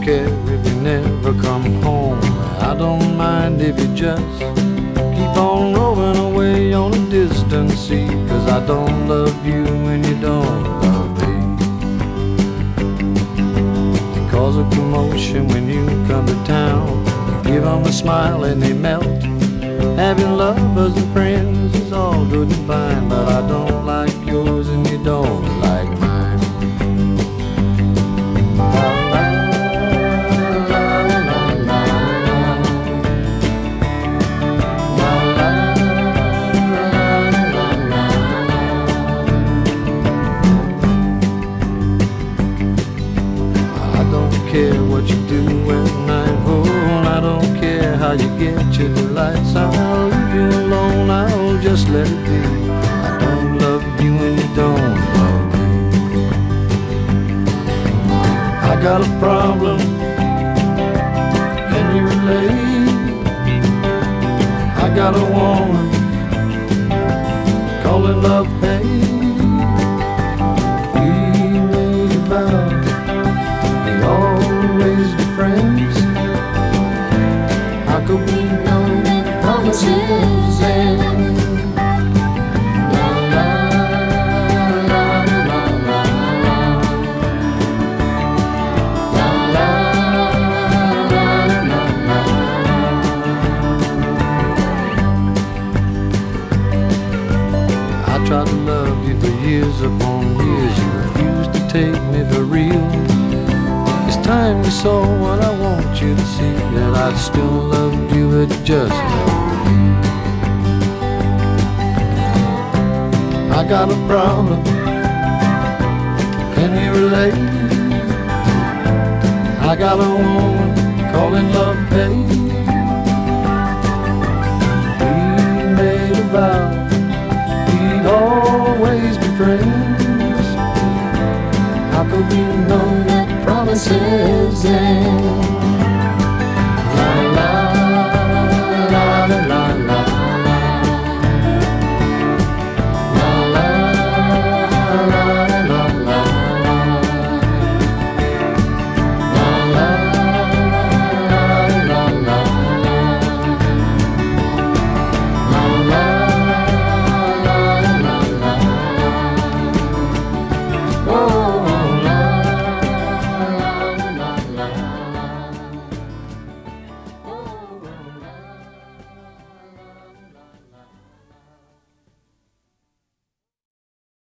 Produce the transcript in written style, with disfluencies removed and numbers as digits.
care if you never come home. I don't mind if you just keep on rolling away on a distant sea, 'cause I don't love you and you don't love me. You cause a commotion when you come to town. You give them a smile and they melt. Having lovers and friends is all good and fine, but I don't like yours and you don't like mine. I don't care what you do at night, oh, I don't care how you get your delights. I'll leave you alone, I'll just let it be. I don't love you and you don't love me. I got a problem, can you relate? I got a woman, call it love hate. We made a vow we'd always be friends. How could we know that promises end? La la la la la la. La la la la la. I tried to love you for years upon years. You refused to take me for real. It's time you saw what I want you to see, that I still love you, it just never be. I got a problem, can you relate? I got a woman calling love hate. We made a vow we'd always be friends. How could we know that promises end?